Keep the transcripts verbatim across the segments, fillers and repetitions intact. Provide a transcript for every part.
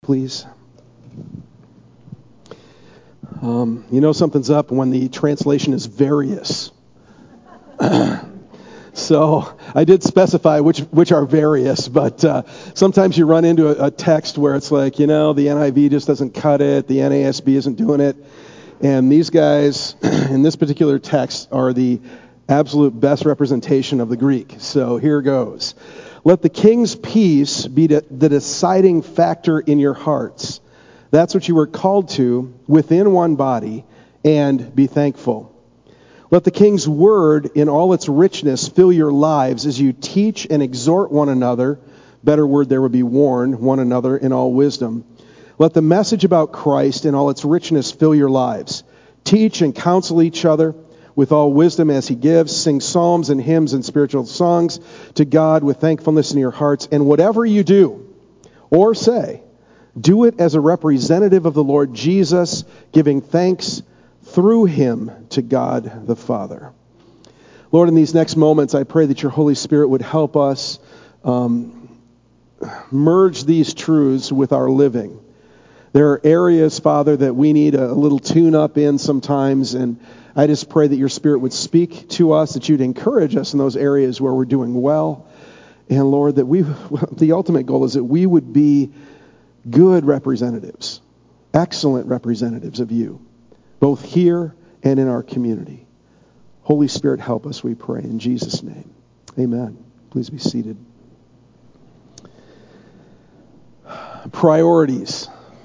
Please. Um, you know something's up when the translation is various. So I did specify which which are various, but uh, sometimes you run into a, a text where it's like, you know, the N I V just doesn't cut it, the N A S B isn't doing it, and these guys in this particular text are the absolute best representation of the Greek. So here goes. Let the king's peace be the deciding factor in your hearts. That's what you were called to within one body, and be thankful. Let the king's word in all its richness fill your lives as you teach and exhort one another. Better word there would be warn one another in all wisdom. Let the message about Christ in all its richness fill your lives. Teach and counsel each other with all wisdom as he gives. Sing psalms and hymns and spiritual songs to God with thankfulness in your hearts. And whatever you do or say, do it as a representative of the Lord Jesus, giving thanks through him to God the Father. Lord, in these next moments, I pray that your Holy Spirit would help us um, merge these truths with our living. There are areas, Father, that we need a, a little tune-up in sometimes, and I just pray that your Spirit would speak to us, that you'd encourage us in those areas where we're doing well. And Lord, that we, the ultimate goal is that we would be good representatives, excellent representatives of you, both here and in our community. Holy Spirit, help us, we pray, in Jesus' name. Amen. Please be seated. Priorities.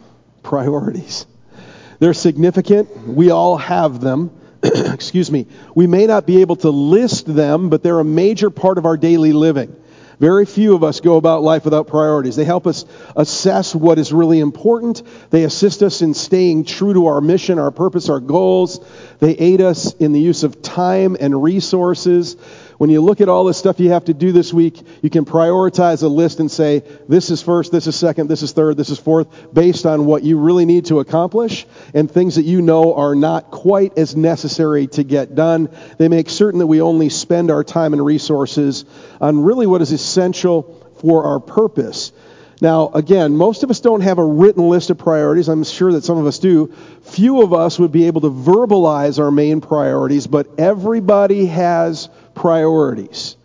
Priorities. They're significant. We all have them. Excuse me. We may not be able to list them, but they're a major part of our daily living. Very few of us go about life without priorities. They help us assess what is really important. They assist us in staying true to our mission, our purpose, our goals. They aid us in the use of time and resources. When you look at all the stuff you have to do this week, you can prioritize a list and say, this is first, this is second, this is third, this is fourth, based on what you really need to accomplish and things that you know are not quite as necessary to get done. They make certain that we only spend our time and resources on really what is essential for our purpose. Now, again, most of us don't have a written list of priorities. I'm sure that some of us do. Few of us would be able to verbalize our main priorities, but everybody has priorities.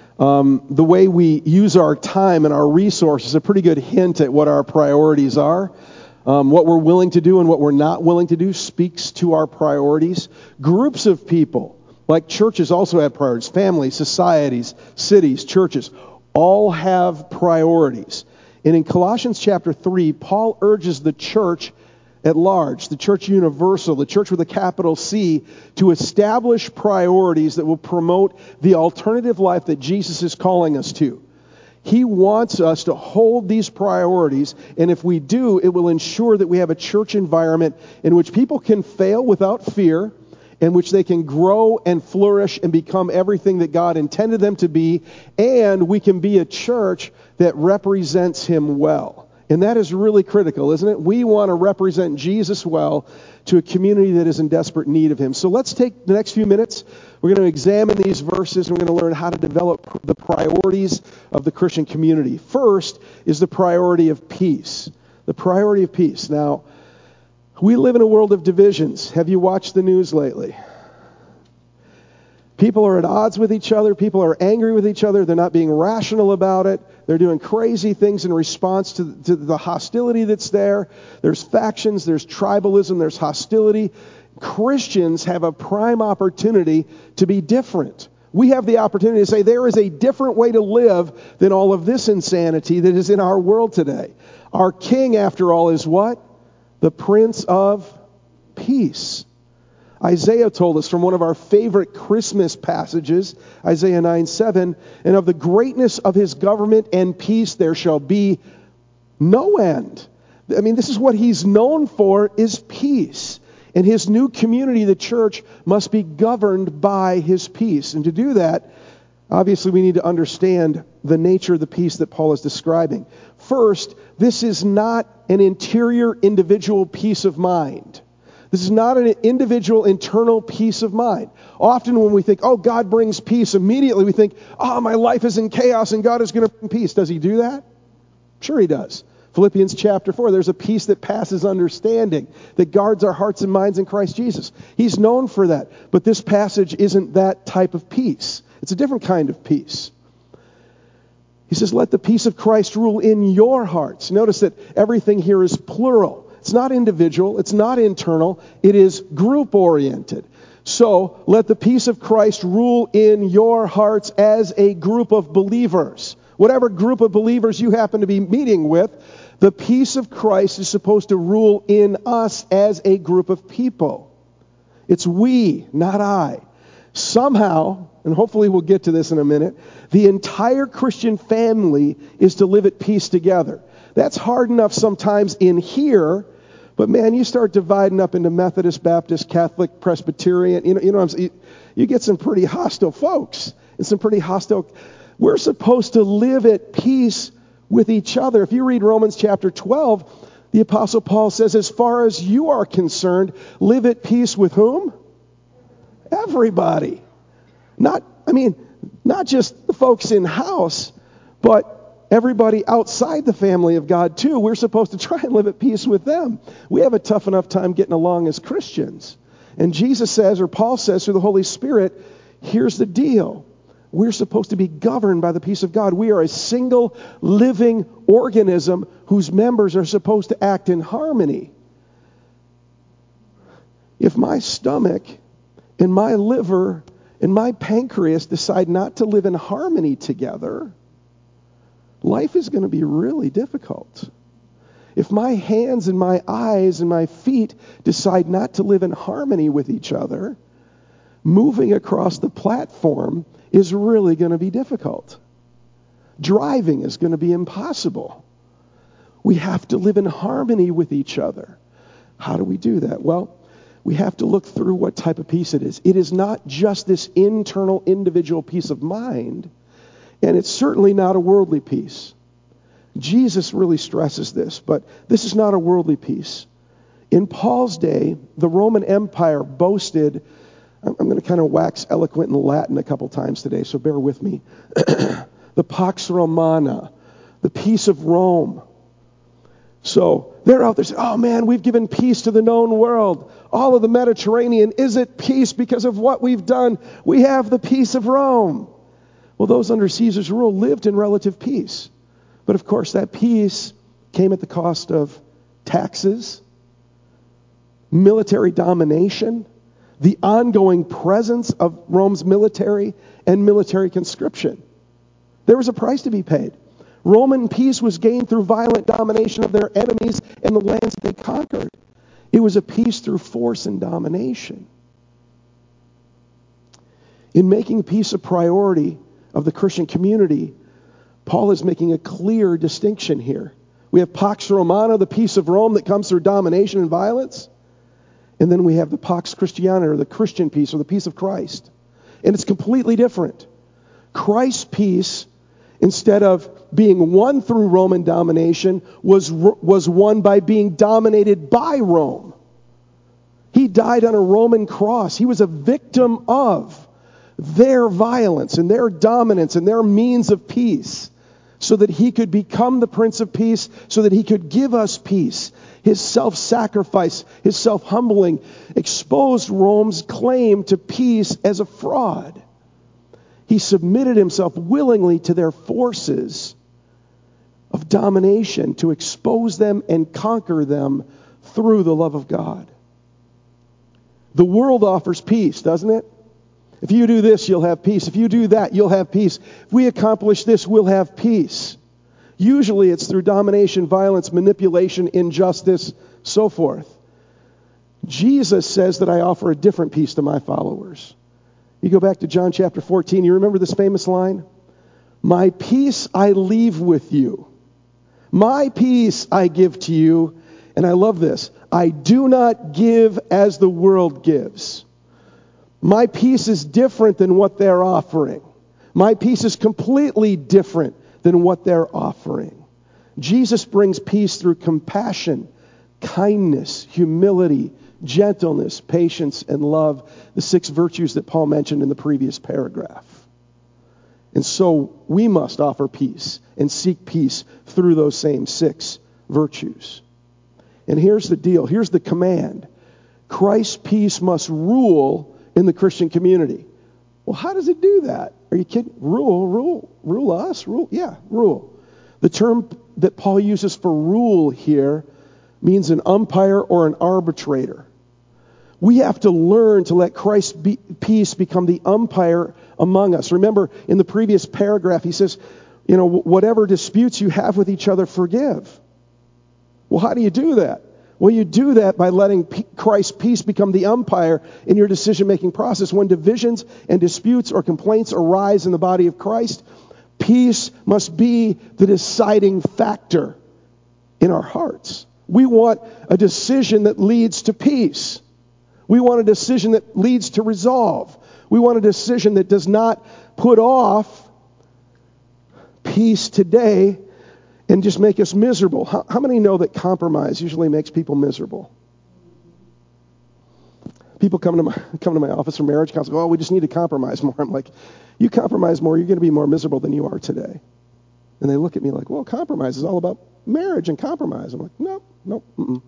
Um, the way we use our time and our resources is a pretty good hint at what our priorities are. Um, what we're willing to do and what we're not willing to do speaks to our priorities. Groups of people, like churches, also have priorities. Families, societies, cities, churches, all have priorities. And in Colossians chapter three, Paul urges the church at large, the church universal, the church with a capital C, to establish priorities that will promote the alternative life that Jesus is calling us to. He wants us to hold these priorities, and if we do, it will ensure that we have a church environment in which people can fail without fear, in which they can grow and flourish and become everything that God intended them to be, and we can be a church that represents him well. And that is really critical, isn't it? We want to represent Jesus well to a community that is in desperate need of him. So let's take the next few minutes. We're going to examine these verses, and we're going to learn how to develop the priorities of the Christian community. First is the priority of peace. The priority of peace. Now, we live in a world of divisions. Have you watched the news lately? People are at odds with each other. People are angry with each other. They're not being rational about it. They're doing crazy things in response to, to the hostility that's there. There's factions, there's tribalism, there's hostility. Christians have a prime opportunity to be different. We have the opportunity to say there is a different way to live than all of this insanity that is in our world today. Our king, after all, is what? The Prince of Peace. Isaiah told us from one of our favorite Christmas passages, Isaiah nine seven, and of the greatness of his government and peace there shall be no end. I mean, this is what he's known for, is peace. And his new community, the church, must be governed by his peace. And to do that, obviously we need to understand the nature of the peace that Paul is describing. First, this is not an interior individual peace of mind. This is not an individual internal peace of mind. Often when we think, oh, God brings peace, immediately we think, oh, my life is in chaos and God is going to bring peace. Does he do that? Sure he does. Philippians chapter four, there's a peace that passes understanding, that guards our hearts and minds in Christ Jesus. He's known for that. But this passage isn't that type of peace. It's a different kind of peace. He says, let the peace of Christ rule in your hearts. Notice that everything here is plural. It's not individual. It's not internal. It is group-oriented. So, let the peace of Christ rule in your hearts as a group of believers. Whatever group of believers you happen to be meeting with, the peace of Christ is supposed to rule in us as a group of people. It's we, not I. Somehow, and hopefully we'll get to this in a minute, the entire Christian family is to live at peace together. That's hard enough sometimes in here, but man, you start dividing up into Methodist, Baptist, Catholic, Presbyterian, you know, you know what I'm saying? You get some pretty hostile folks and some pretty hostile. We're supposed to live at peace with each other. If you read Romans chapter twelve, the Apostle Paul says, as far as you are concerned, live at peace with whom? Everybody. Not, I mean, not just the folks in-house, but everybody outside the family of God too. We're supposed to try and live at peace with them. We have a tough enough time getting along as Christians. And Jesus says, or Paul says through the Holy Spirit, here's the deal. We're supposed to be governed by the peace of God. We are a single living organism whose members are supposed to act in harmony. If my stomach and my liver and my pancreas decide not to live in harmony together, life is going to be really difficult. If my hands and my eyes and my feet decide not to live in harmony with each other, moving across the platform is really going to be difficult. Driving is going to be impossible. We have to live in harmony with each other. How do we do that? Well, we have to look through what type of peace it is. It is not just this internal individual peace of mind, and it's certainly not a worldly peace. Jesus really stresses this, but this is not a worldly peace. In Paul's day, the Roman Empire boasted, I'm going to kind of wax eloquent in Latin a couple times today, so bear with me. The Pax Romana, the peace of Rome. So they're out there saying, oh man, we've given peace to the known world. All of the Mediterranean is at peace because of what we've done. We have the peace of Rome. Well, those under Caesar's rule lived in relative peace. But of course, that peace came at the cost of taxes, military domination, the ongoing presence of Rome's military, and military conscription. There was a price to be paid. Roman peace was gained through violent domination of their enemies and the lands that they conquered. It was a peace through force and domination. In making peace a priority of the Christian community, Paul is making a clear distinction here. We have Pax Romana, the peace of Rome that comes through domination and violence. And then we have the Pax Christiana, or the Christian peace, or the peace of Christ. And it's completely different. Christ's peace, instead of being won through Roman domination, was, was won by being dominated by Rome. He died on a Roman cross. He was a victim of their violence and their dominance and their means of peace, so that he could become the Prince of Peace, so that he could give us peace. His self-sacrifice, his self-humbling, exposed Rome's claim to peace as a fraud. He submitted himself willingly to their forces of domination to expose them and conquer them through the love of God. The world offers peace, doesn't it? If you do this, you'll have peace. If you do that, you'll have peace. If we accomplish this, we'll have peace. Usually it's through domination, violence, manipulation, injustice, so forth. Jesus says that I offer a different peace to my followers. You go back to John chapter fourteen, you remember this famous line? My peace I leave with you. My peace I give to you. And I love this. I do not give as the world gives. My peace is different than what they're offering. My peace is completely different than what they're offering. Jesus brings peace through compassion, kindness, humility, gentleness, patience, and love, the six virtues that Paul mentioned in the previous paragraph. And so we must offer peace and seek peace through those same six virtues. And here's the deal. Here's the command. Christ's peace must rule in the Christian community. Well, how does it do that? Are you kidding? Rule, rule, rule us? Rule? Yeah, rule. The term that Paul uses for rule here means an umpire or an arbitrator. We have to learn to let Christ's be- peace become the umpire among us. Remember, in the previous paragraph, he says, you know, whatever disputes you have with each other, forgive. Well, how do you do that? Well, you do that by letting P- Christ's peace become the umpire in your decision-making process. When divisions and disputes or complaints arise in the body of Christ, peace must be the deciding factor in our hearts. We want a decision that leads to peace. We want a decision that leads to resolve. We want a decision that does not put off peace today and just make us miserable. How, how many know that compromise usually makes people miserable? People come to my come to my office for marriage counseling. Oh, we just need to compromise more. I'm like, you compromise more, you're going to be more miserable than you are today. And they look at me like, well, compromise is all about marriage and compromise. I'm like, no, no. Mm-mm.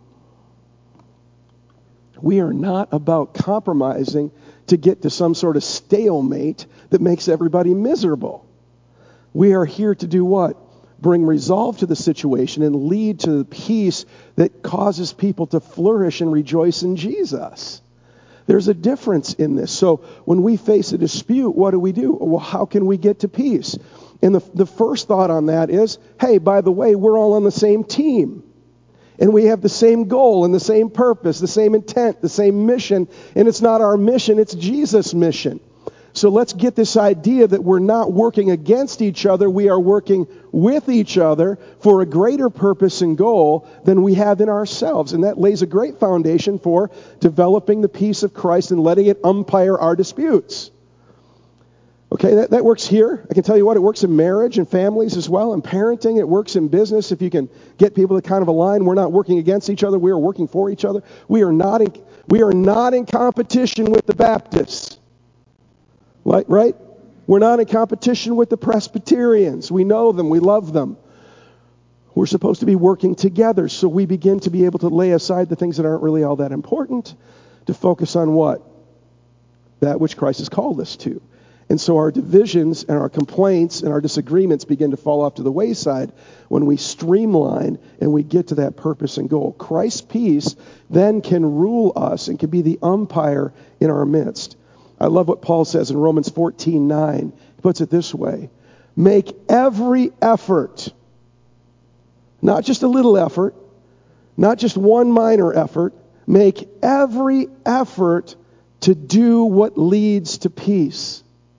We are not about compromising to get to some sort of stalemate that makes everybody miserable. We are here to do what? Bring resolve to the situation and lead to the peace that causes people to flourish and rejoice in Jesus. There's a difference in this. So when we face a dispute, what do we do? Well, how can we get to peace? And the, the first thought on that is, hey, by the way, we're all on the same team. And we have the same goal and the same purpose, the same intent, the same mission. And it's not our mission, it's Jesus' mission. So let's get this idea that we're not working against each other. We are working with each other for a greater purpose and goal than we have in ourselves. And that lays a great foundation for developing the peace of Christ and letting it umpire our disputes. Okay, that, that works here. I can tell you what, it works in marriage and families as well, and parenting. It works in business. If you can get people to kind of align, we're not working against each other. We are working for each other. We are not in, we are not in competition with the Baptists. Right, right? We're not in competition with the Presbyterians. We know them. We love them. We're supposed to be working together, so we begin to be able to lay aside the things that aren't really all that important to focus on what? That which Christ has called us to. And so our divisions and our complaints and our disagreements begin to fall off to the wayside when we streamline and we get to that purpose and goal. Christ's peace then can rule us and can be the umpire in our midst. I love what Paul says in Romans fourteen nine. He puts it this way. Make every effort, not just a little effort, not just one minor effort, make every effort to do what leads to peace.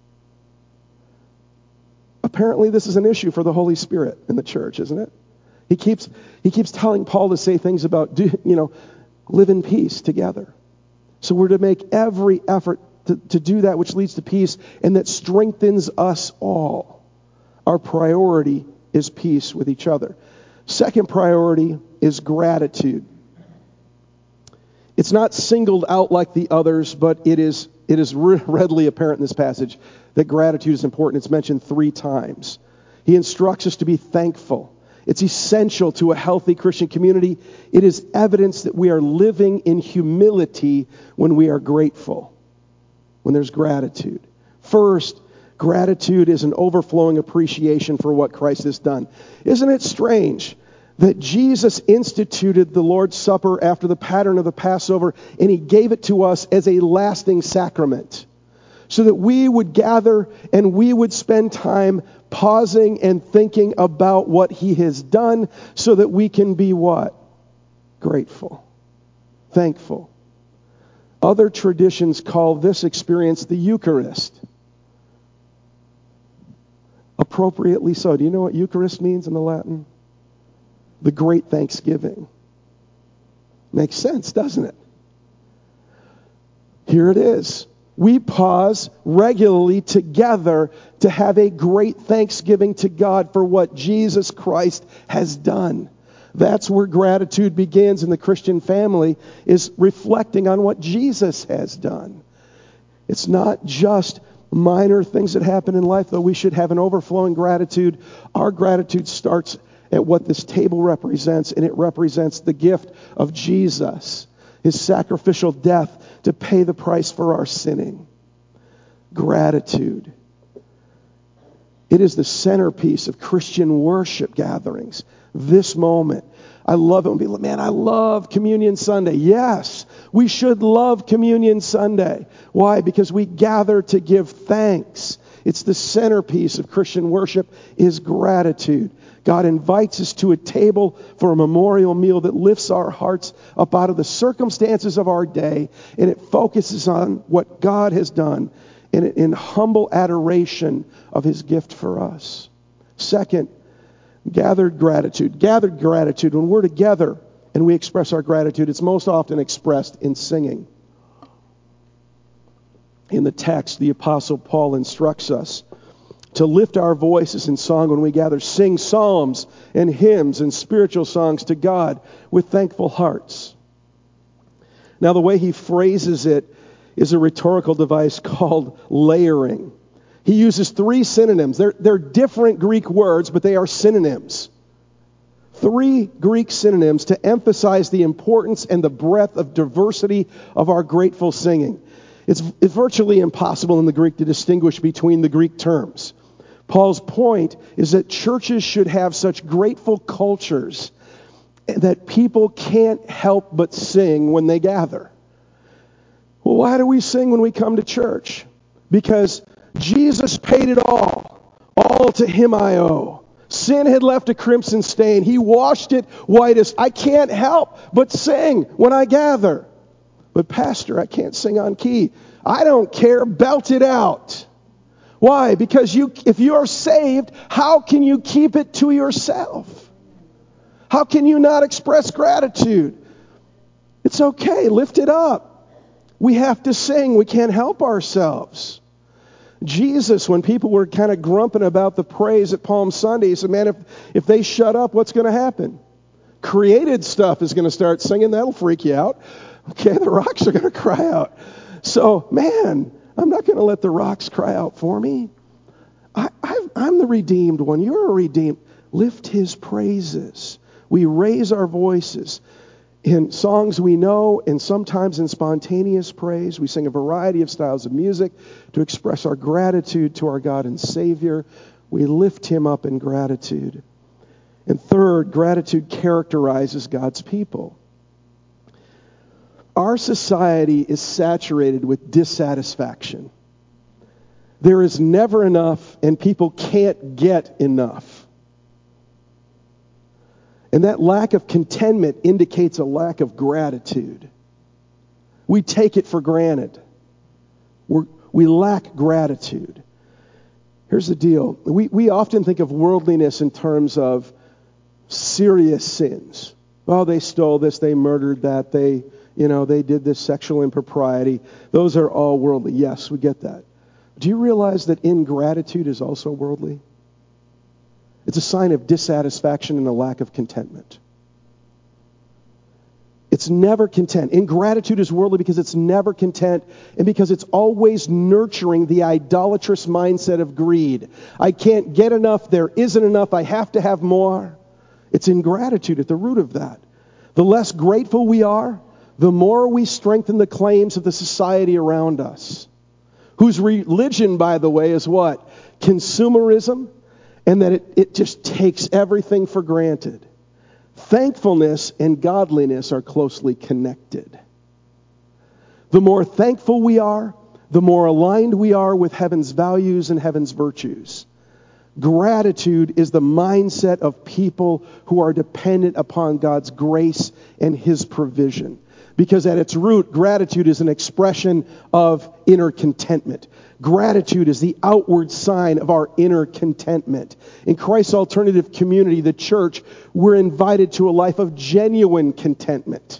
Apparently this is an issue for the Holy Spirit in the church, isn't it? He keeps he keeps telling Paul to say things about, do, you know, live in peace together. So we're to make every effort To, to do that which leads to peace and that strengthens us all. Our priority is peace with each other. Second priority is gratitude. It's not singled out like the others, but it is it is re- readily apparent in this passage that gratitude is important. It's mentioned three times. He instructs us to be thankful. It's essential to a healthy Christian community. It is evidence that we are living in humility when we are grateful. When there's gratitude. First, gratitude is an overflowing appreciation for what Christ has done. Isn't it strange that Jesus instituted the Lord's Supper after the pattern of the Passover, and he gave it to us as a lasting sacrament, so that we would gather and we would spend time pausing and thinking about what he has done so that we can be what? Grateful. Thankful. Other traditions call this experience the Eucharist. Appropriately so. Do you know what Eucharist means in the Latin? The great thanksgiving. Makes sense, doesn't it? Here it is. We pause regularly together to have a great thanksgiving to God for what Jesus Christ has done. That's where gratitude begins in the Christian family, is reflecting on what Jesus has done. It's not just minor things that happen in life, though we should have an overflowing gratitude. Our gratitude starts at what this table represents, and it represents the gift of Jesus, his sacrificial death to pay the price for our sinning. Gratitude. It is the centerpiece of Christian worship gatherings. This moment. I love it when people, man, I love Communion Sunday. Yes, we should love Communion Sunday. Why? Because we gather to give thanks. It's the centerpiece of Christian worship is gratitude. God invites us to a table for a memorial meal that lifts our hearts up out of the circumstances of our day, and it focuses on what God has done in, in humble adoration of his gift for us. Second, gathered gratitude. Gathered gratitude. When we're together and we express our gratitude, it's most often expressed in singing. In the text, the Apostle Paul instructs us to lift our voices in song when we gather, sing psalms and hymns and spiritual songs to God with thankful hearts. Now, the way he phrases it is a rhetorical device called layering. He uses three synonyms. They're, they're different Greek words, but they are synonyms. Three Greek synonyms to emphasize the importance and the breadth of diversity of our grateful singing. It's, it's virtually impossible in the Greek to distinguish between the Greek terms. Paul's point is that churches should have such grateful cultures that people can't help but sing when they gather. Well, why do we sing when we come to church? Because Jesus paid it all. All to him I owe. Sin had left a crimson stain. He washed it white as... I can't help but sing when I gather. But Pastor, I can't sing on key. I don't care. Belt it out. Why? Because you, if you are saved, how can you keep it to yourself? How can you not express gratitude? It's okay. Lift it up. We have to sing. We can't help ourselves. Jesus, when people were kind of grumping about the praise at Palm Sunday, he said, man, if, if they shut up, what's going to happen? Created stuff is going to start singing. That'll freak you out. Okay, the rocks are going to cry out. So, man, I'm not going to let the rocks cry out for me. I, I've, I'm the redeemed one. You're a redeemed. Lift his praises. We raise our voices in songs we know and sometimes in spontaneous praise. We sing a variety of styles of music to express our gratitude to our God and Savior. We lift him up in gratitude. And third, gratitude characterizes God's people. Our society is saturated with dissatisfaction. There is never enough, and people can't get enough. And that lack of contentment indicates a lack of gratitude. We take it for granted. We're, we lack gratitude. Here's the deal. We, we often think of worldliness in terms of serious sins. Oh, they stole this, they murdered that, they... You know, they did this sexual impropriety. Those are all worldly. Yes, we get that. Do you realize that ingratitude is also worldly? It's a sign of dissatisfaction and a lack of contentment. It's never content. Ingratitude is worldly because it's never content and because it's always nurturing the idolatrous mindset of greed. I can't get enough. There isn't enough. I have to have more. It's ingratitude at the root of that. The less grateful we are, the more we strengthen the claims of the society around us, whose religion, by the way, is what? Consumerism, and that it, it just takes everything for granted. Thankfulness and godliness are closely connected. The more thankful we are, the more aligned we are with heaven's values and heaven's virtues. Gratitude is the mindset of people who are dependent upon God's grace and his provision. Because at its root, gratitude is an expression of inner contentment. Gratitude is the outward sign of our inner contentment. In Christ's alternative community, the church, we're invited to a life of genuine contentment.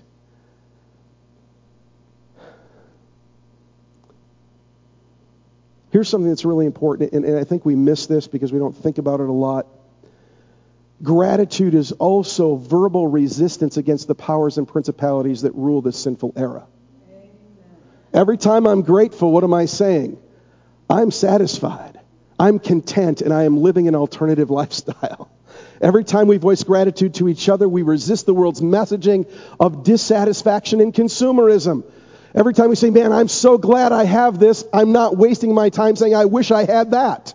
Here's something that's really important, and, and I think we miss this because we don't think about it a lot. Gratitude is also verbal resistance against the powers and principalities that rule this sinful era. Amen. Every time I'm grateful, what am I saying? I'm satisfied. I'm content, and I am living an alternative lifestyle. Every time we voice gratitude to each other, we resist the world's messaging of dissatisfaction and consumerism. Every time we say, man, I'm so glad I have this, I'm not wasting my time saying, I wish I had that.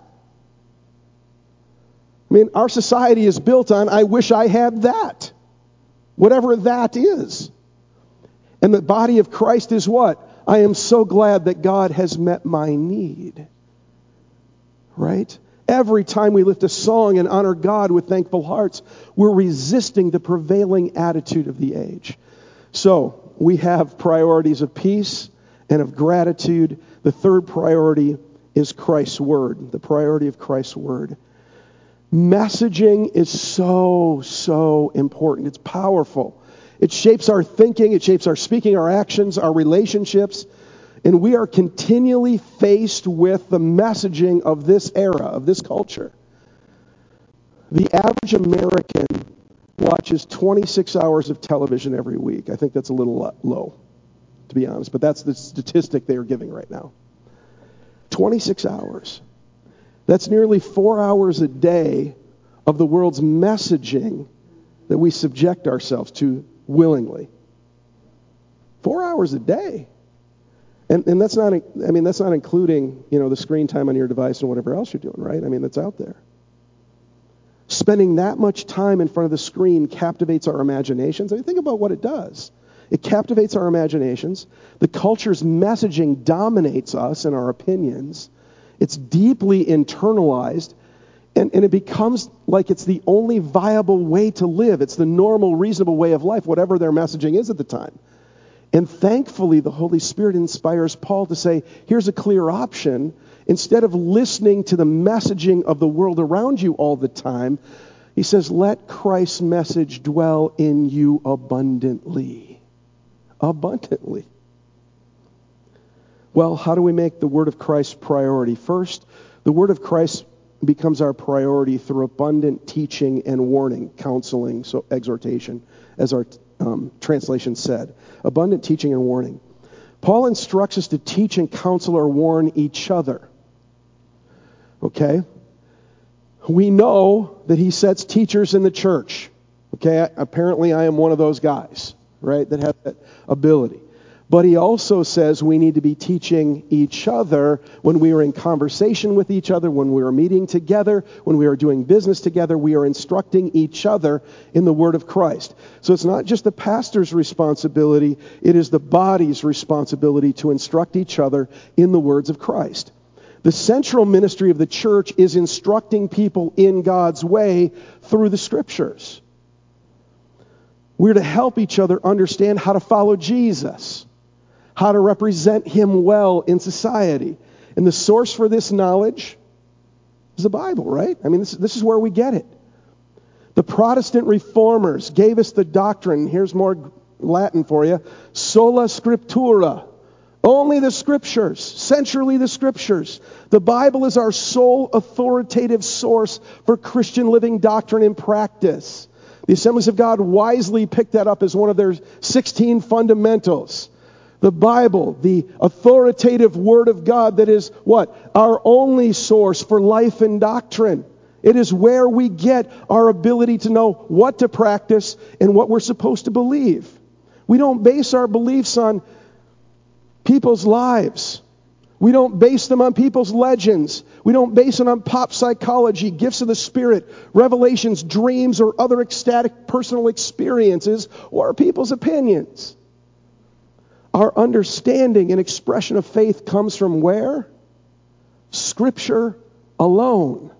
I mean, our society is built on, I wish I had that. Whatever that is. And the body of Christ is what? I am so glad that God has met my need. Right? Every time we lift a song and honor God with thankful hearts, we're resisting the prevailing attitude of the age. So, we have priorities of peace and of gratitude. The third priority is Christ's Word, the priority of Christ's Word. Messaging is so, so important. It's powerful. It shapes our thinking, it shapes our speaking, our actions, our relationships. And we are continually faced with the messaging of this era, of this culture. The average American watches twenty-six hours of television every week. I think that's a little low, to be honest, but that's the statistic they are giving right now. twenty-six hours. That's nearly four hours a day of the world's messaging that we subject ourselves to willingly. Four hours a day. And, and that's not, I mean, that's not including, you know, the screen time on your device and whatever else you're doing, right? I mean, that's out there. Spending that much time in front of the screen captivates our imaginations. I mean, think about what it does. It captivates our imaginations. The culture's messaging dominates us and our opinions. It's deeply internalized, and, and it becomes like it's the only viable way to live. It's the normal, reasonable way of life, whatever their messaging is at the time. And thankfully, the Holy Spirit inspires Paul to say, here's a clear option. Instead of listening to the messaging of the world around you all the time, he says, let Christ's message dwell in you abundantly. Abundantly. Well, how do we make the Word of Christ priority? First, the Word of Christ becomes our priority through abundant teaching and warning, counseling, so exhortation, as our um, translation said. Abundant teaching and warning. Paul instructs us to teach and counsel or warn each other. Okay? We know that he sets teachers in the church. Okay? Apparently I am one of those guys, right, that have that ability. But he also says we need to be teaching each other when we are in conversation with each other, when we are meeting together, when we are doing business together. We are instructing each other in the Word of Christ. So it's not just the pastor's responsibility, it is the body's responsibility to instruct each other in the words of Christ. The central ministry of the church is instructing people in God's way through the Scriptures. We're to help each other understand how to follow Jesus, how to represent him well in society. And the source for this knowledge is the Bible, right? I mean, this, this is where we get it. The Protestant reformers gave us the doctrine, here's more Latin for you, sola scriptura. Only the Scriptures, centrally the Scriptures. The Bible is our sole authoritative source for Christian living doctrine and practice. The Assemblies of God wisely picked that up as one of their sixteen fundamentals. The Bible, the authoritative Word of God that is what? Our only source for life and doctrine. It is where we get our ability to know what to practice and what we're supposed to believe. We don't base our beliefs on people's lives. We don't base them on people's legends. We don't base them on pop psychology, gifts of the Spirit, revelations, dreams, or other ecstatic personal experiences, or people's opinions. Our understanding and expression of faith comes from where? Scripture alone.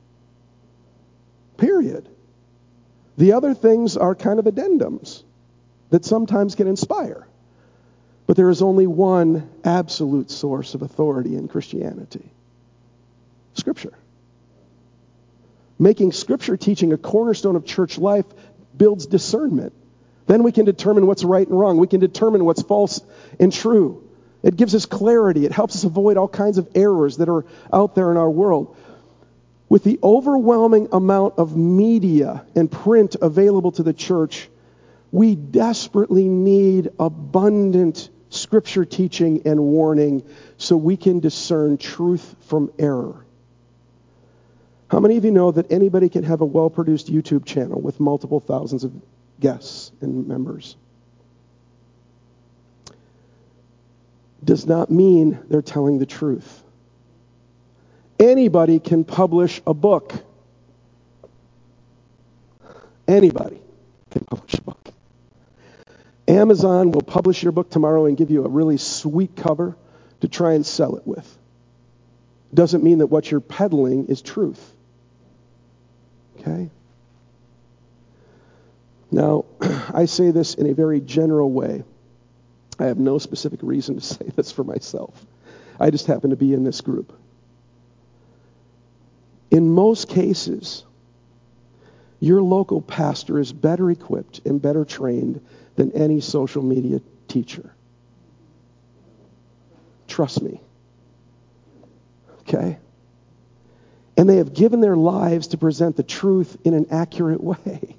Period. The other things are kind of addendums that sometimes can inspire. But there is only one absolute source of authority in Christianity. Scripture. Making Scripture teaching a cornerstone of church life builds discernment. Then we can determine what's right and wrong. We can determine what's false and true. It gives us clarity. It helps us avoid all kinds of errors that are out there in our world. With the overwhelming amount of media and print available to the church, we desperately need abundant Scripture teaching and warning so we can discern truth from error. How many of you know that anybody can have a well-produced YouTube channel with multiple thousands of guests and members? Does not mean they're telling the truth. Anybody can publish a book. Anybody can publish a book. Amazon will publish your book tomorrow and give you a really sweet cover to try and sell it with. Doesn't mean that what you're peddling is truth. Okay? Now, I say this in a very general way. I have no specific reason to say this for myself. I just happen to be in this group. In most cases, your local pastor is better equipped and better trained than any social media teacher. Trust me. Okay? And they have given their lives to present the truth in an accurate way.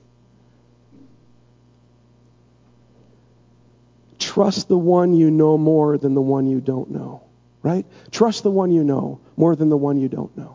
Trust the one you know more than the one you don't know. Right? Trust the one you know more than the one you don't know.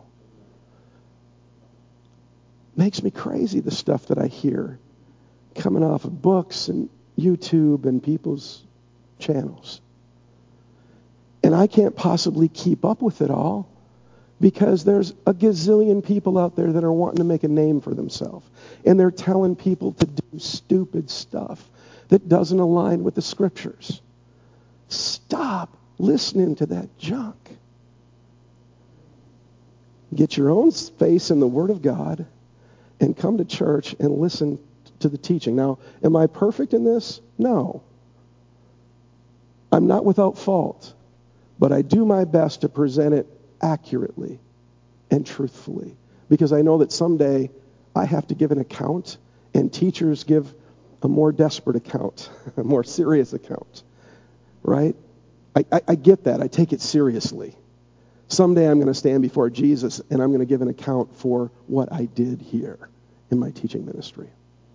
Makes me crazy, the stuff that I hear coming off of books and YouTube and people's channels. And I can't possibly keep up with it all because there's a gazillion people out there that are wanting to make a name for themselves. And they're telling people to do stupid stuff that doesn't align with the scriptures. Stop listening to that junk. Get your own space in the Word of God and come to church and listen to the teaching. Now, am I perfect in this? No. I'm not without fault, but I do my best to present it accurately and truthfully because I know that someday I have to give an account, and teachers give a more desperate account, a more serious account, right? I, I, I get that. I take it seriously. Someday I'm going to stand before Jesus and I'm going to give an account for what I did here in my teaching ministry.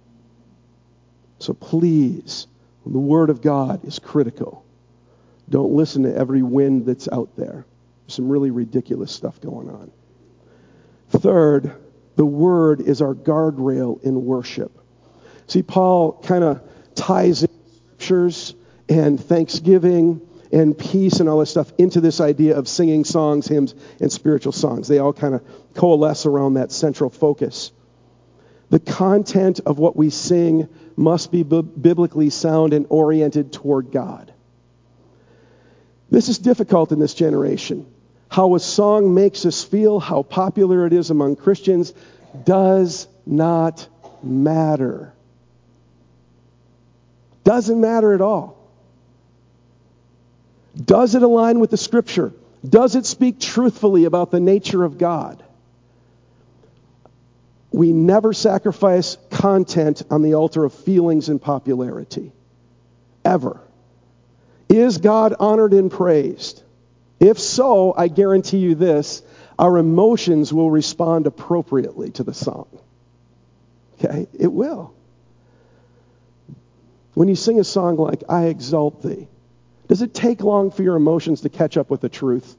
So please, the Word of God is critical. Don't listen to every wind that's out there. There's some really ridiculous stuff going on. Third, the Word is our guardrail in worship. See, Paul kind of ties in scriptures and thanksgiving and peace and all this stuff into this idea of singing songs, hymns, and spiritual songs. They all kind of coalesce around that central focus. The content of what we sing must be b- biblically sound and oriented toward God. This is difficult in this generation. How a song makes us feel, how popular it is among Christians, does not matter. Doesn't matter at all. Does it align with the Scripture? Does it speak truthfully about the nature of God? We never sacrifice content on the altar of feelings and popularity. Ever. Is God honored and praised? If so, I guarantee you this, our emotions will respond appropriately to the song. Okay? It will. When you sing a song like, I Exalt Thee, does it take long for your emotions to catch up with the truth?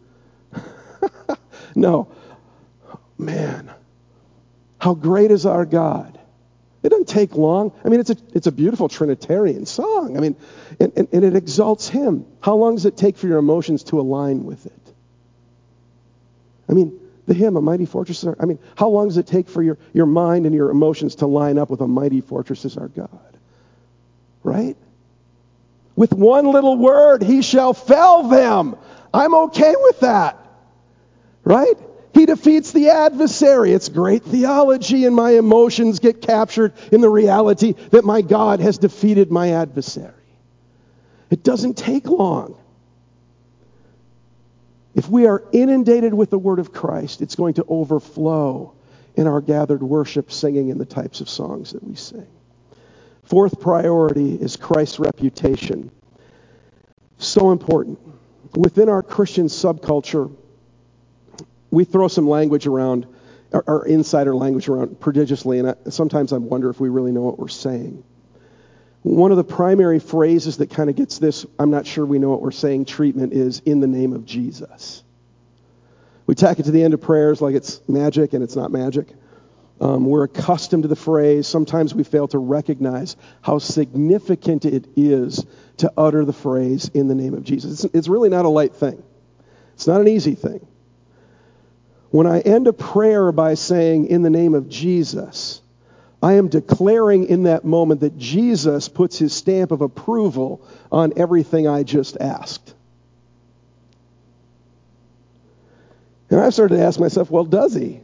No. Man, how great is our God? It doesn't take long. I mean, it's a it's a beautiful Trinitarian song. I mean, and, and, and it exalts Him. How long does it take for your emotions to align with it? I mean, the hymn, A Mighty Fortress is our, I mean, how long does it take for your, your mind and your emotions to line up with A Mighty Fortress is our God? Right? With one little word, He shall fell them. I'm okay with that. Right? He defeats the adversary. It's great theology, and my emotions get captured in the reality that my God has defeated my adversary. It doesn't take long. If we are inundated with the Word of Christ, it's going to overflow in our gathered worship, singing, and the types of songs that we sing. Fourth priority is Christ's reputation. So important. Within our Christian subculture, we throw some language around, our, our insider language around prodigiously, and I, sometimes I wonder if we really know what we're saying. One of the primary phrases that kind of gets this, I'm not sure we know what we're saying, treatment is, in the name of Jesus. We tack it to the end of prayers like it's magic, and it's not magic. Um, we're accustomed to the phrase. Sometimes we fail to recognize how significant it is to utter the phrase in the name of Jesus. It's, it's really not a light thing. It's not an easy thing. When I end a prayer by saying in the name of Jesus, I am declaring in that moment that Jesus puts his stamp of approval on everything I just asked. And I've started to ask myself, well, does he?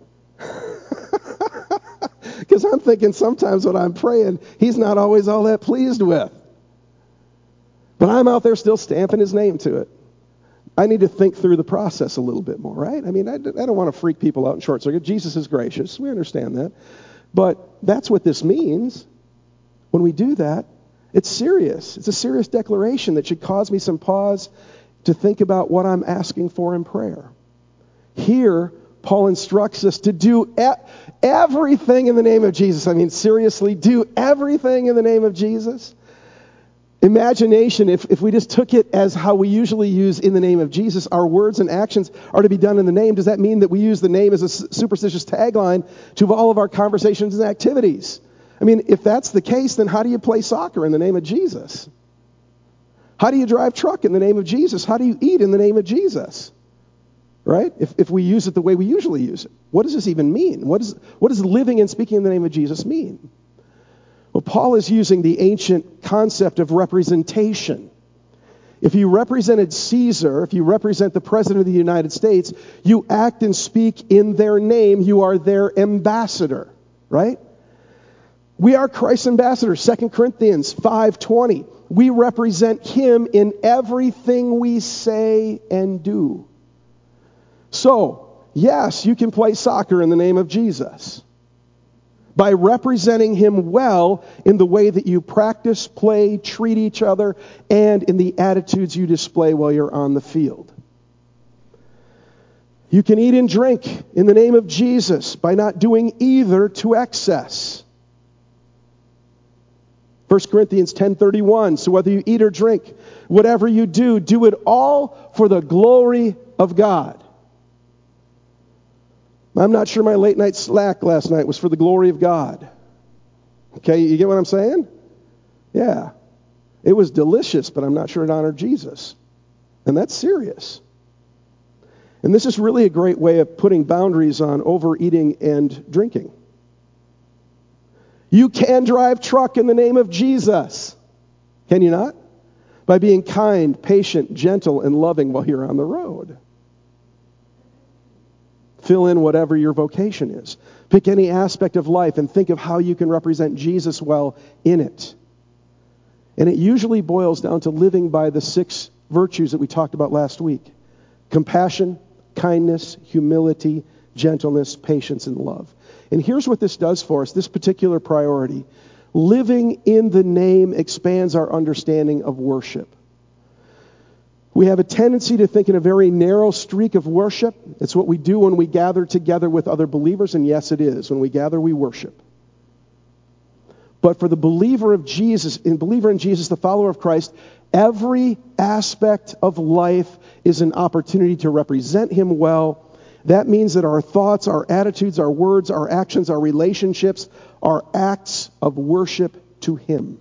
Because I'm thinking sometimes when I'm praying, he's not always all that pleased with. But I'm out there still stamping his name to it. I need to think through the process a little bit more, right? I mean, I, I don't want to freak people out in short circuit. Jesus is gracious. We understand that. But that's what this means. When we do that, it's serious. It's a serious declaration that should cause me some pause to think about what I'm asking for in prayer. Here, Paul instructs us to do e- everything in the name of Jesus. I mean, seriously, do everything in the name of Jesus. Imagination, if, if we just took it as how we usually use in the name of Jesus, our words and actions are to be done in the name. Does that mean that we use the name as a superstitious tagline to all of our conversations and activities? I mean, if that's the case, then how do you play soccer in the name of Jesus? How do you drive truck in the name of Jesus? How do you eat in the name of Jesus? Right? If if we use it the way we usually use it. What does this even mean? What is what does living and speaking in the name of Jesus mean? Well, Paul is using the ancient concept of representation. If you represented Caesar, if you represent the President of the United States, you act and speak in their name. You are their ambassador, right? We are Christ's ambassadors. Second Corinthians five twenty. We represent him in everything we say and do. So, yes, you can play soccer in the name of Jesus by representing him well in the way that you practice, play, treat each other, and in the attitudes you display while you're on the field. You can eat and drink in the name of Jesus by not doing either to excess. First Corinthians ten thirty-one, so whether you eat or drink, whatever you do, do it all for the glory of God. I'm not sure my late night slack last night was for the glory of God. Okay, you get what I'm saying? Yeah. It was delicious, but I'm not sure it honored Jesus. And that's serious. And this is really a great way of putting boundaries on overeating and drinking. You can drive truck in the name of Jesus. Can you not? By being kind, patient, gentle, and loving while you're on the road. Fill in whatever your vocation is. Pick any aspect of life and think of how you can represent Jesus well in it. And it usually boils down to living by the six virtues that we talked about last week. Compassion, kindness, humility, gentleness, patience, and love. And here's what this does for us, this particular priority. Living in the name expands our understanding of worship. We have a tendency to think in a very narrow streak of worship. It's what we do when we gather together with other believers, and yes, it is. When we gather, we worship. But for the believer of Jesus, in believer in Jesus, the follower of Christ, every aspect of life is an opportunity to represent him well. That means that our thoughts, our attitudes, our words, our actions, our relationships are acts of worship to him.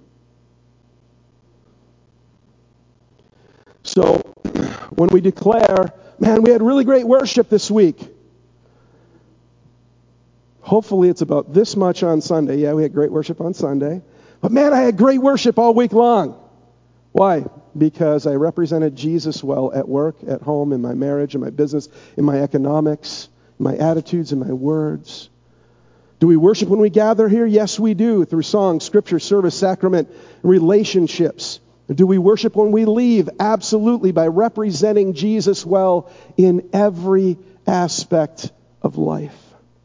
So, when we declare, man, we had really great worship this week. Hopefully it's about this much on Sunday. Yeah, we had great worship on Sunday. But man, I had great worship all week long. Why? Because I represented Jesus well at work, at home, in my marriage, in my business, in my economics, in my attitudes, in my words. Do we worship when we gather here? Yes, we do. Through song, scripture, service, sacrament, relationships. Do we worship when we leave? Absolutely, by representing Jesus well in every aspect of life.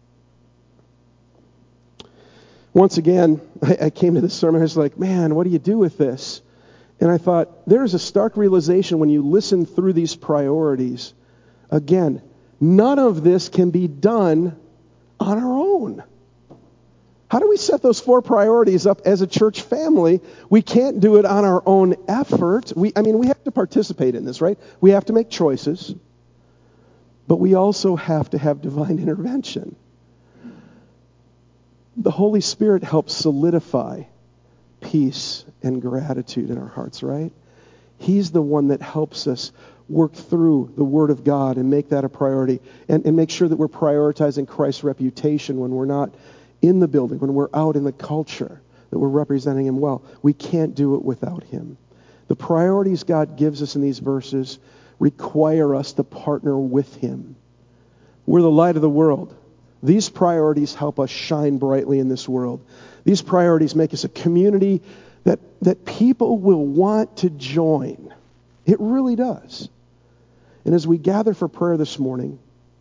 Once again, I, I came to this sermon, I was like, man, what do you do with this? And I thought, there's a stark realization when you listen through these priorities. Again, none of this can be done on our own. How do we set those four priorities up as a church family? We can't do it on our own effort. We, I mean, we have to participate in this, right? We have to make choices. But we also have to have divine intervention. The Holy Spirit helps solidify peace and gratitude in our hearts, right? He's the one that helps us work through the Word of God and make that a priority, and, and make sure that we're prioritizing Christ's reputation when we're not in the building, when we're out in the culture, that we're representing Him well. We can't do it without Him. The priorities God gives us in these verses require us to partner with Him. We're the light of the world. These priorities help us shine brightly in this world. These priorities make us a community that, that people will want to join. It really does. And as we gather for prayer this morning,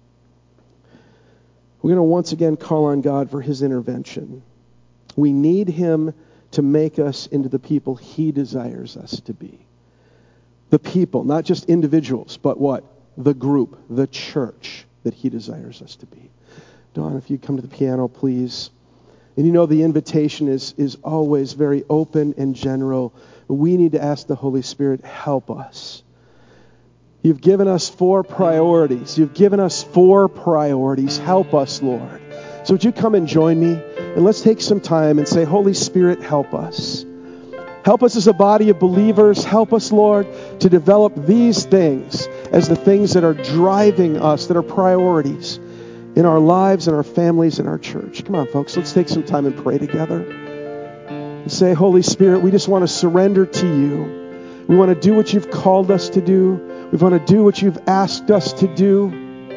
we're going to once again call on God for His intervention. We need Him to make us into the people He desires us to be. The people, not just individuals, but what? The group, the church that He desires us to be. Dawn, if you come to the piano, please. And you know the invitation is, is always very open and general. We need to ask the Holy Spirit, help us. You've given us four priorities. You've given us four priorities. Help us, Lord. So would you come and join me? And let's take some time and say, Holy Spirit, help us. Help us as a body of believers. Help us, Lord, to develop these things as the things that are driving us, that are priorities in our lives, in our families, in our church. Come on, folks. Let's take some time and pray together. And say, Holy Spirit, we just want to surrender to you. We want to do what you've called us to do. We want to do what you've asked us to do.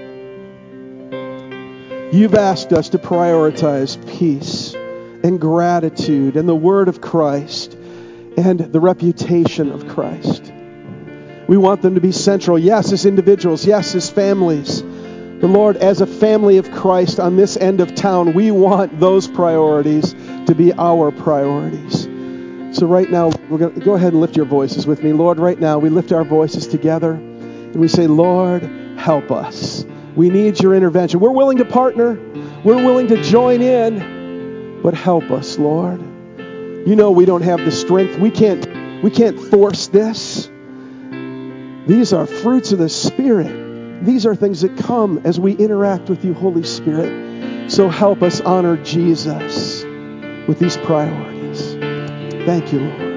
You've asked us to prioritize peace and gratitude and the word of Christ and the reputation of Christ. We want them to be central, yes, as individuals, yes, as families. But Lord, as a family of Christ on this end of town, we want those priorities to be our priorities. So right now, we're going to go ahead and lift your voices with me. Lord, right now, we lift our voices together and we say, Lord, help us. We need your intervention. We're willing to partner. We're willing to join in. But help us, Lord. You know we don't have the strength. We can't, we can't force this. These are fruits of the Spirit. These are things that come as we interact with you, Holy Spirit. So help us honor Jesus with these priorities. Thank you, Lord.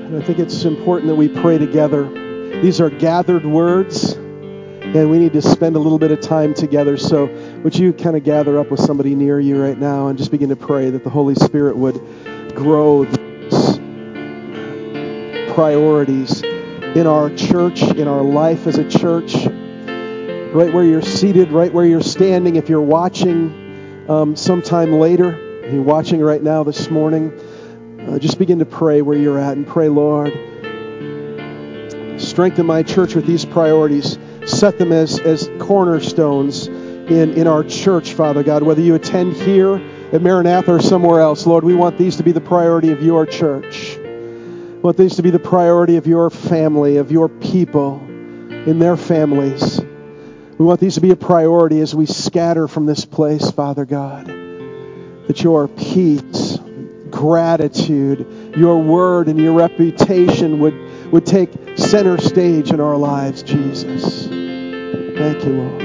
And I think it's important that we pray together. These are gathered words, and we need to spend a little bit of time together. So would you kind of gather up with somebody near you right now and just begin to pray that the Holy Spirit would grow these priorities in our church, in our life as a church, right where you're seated, right where you're standing. If you're watching um, sometime later, if you're watching right now this morning, uh, just begin to pray where you're at and pray, Lord, strengthen my church with these priorities. Set them as, as cornerstones in, in our church, Father God. Whether you attend here at Maranatha or somewhere else, Lord, we want these to be the priority of your church. We want these to be the priority of your family, of your people, in their families. We want these to be a priority as we scatter from this place, Father God. That your peace, gratitude, your word, and your reputation would, would take center stage in our lives, Jesus. Thank you, Lord.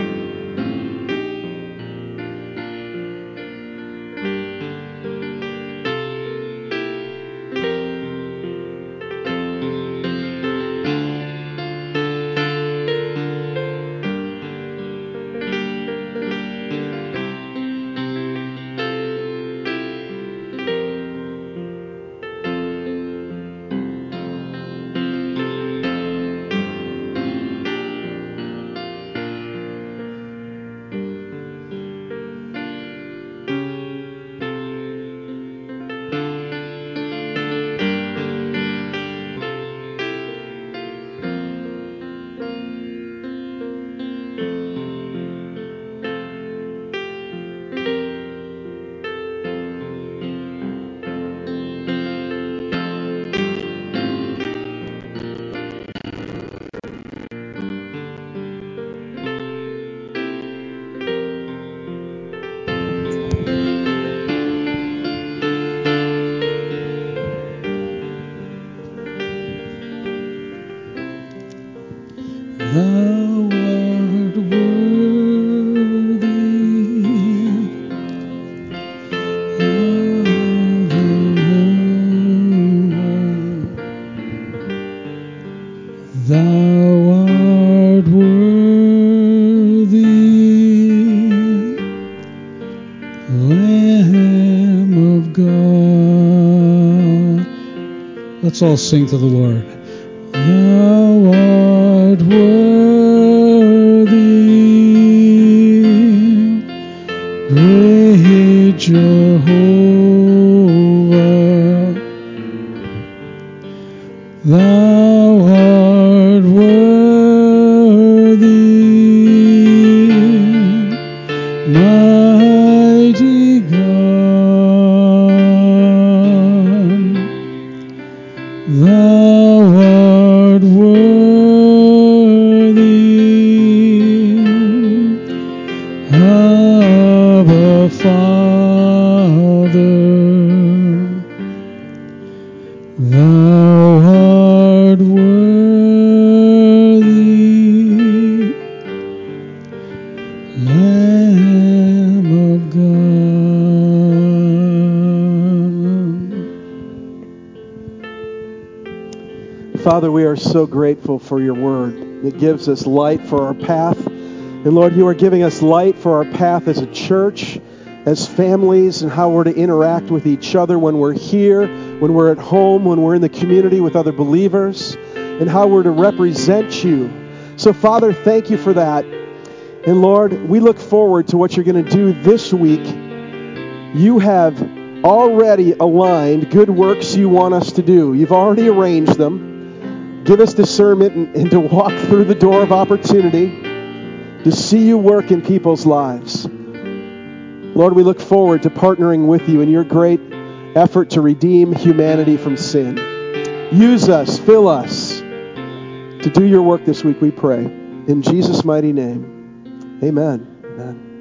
Let's all sing to the Lord. Thou art worthy, great Jehovah. Thou art worthy, mighty God. Thou art worthy, Abba Father. Thou art worthy, Lamb of God. Father, we are so grateful for your word. It gives us light for our path. And Lord, you are giving us light for our path as a church, as families, and how we're to interact with each other when we're here, when we're at home, when we're in the community with other believers, and how we're to represent you. So, Father, thank you for that. And Lord, we look forward to what you're going to do this week. You have already aligned good works you want us to do. You've already arranged them. Give us discernment and, and to walk through the door of opportunity to see you work in people's lives. Lord, we look forward to partnering with you in your great effort to redeem humanity from sin. Use us, fill us to do your work this week, we pray. In Jesus' mighty name, amen. Amen.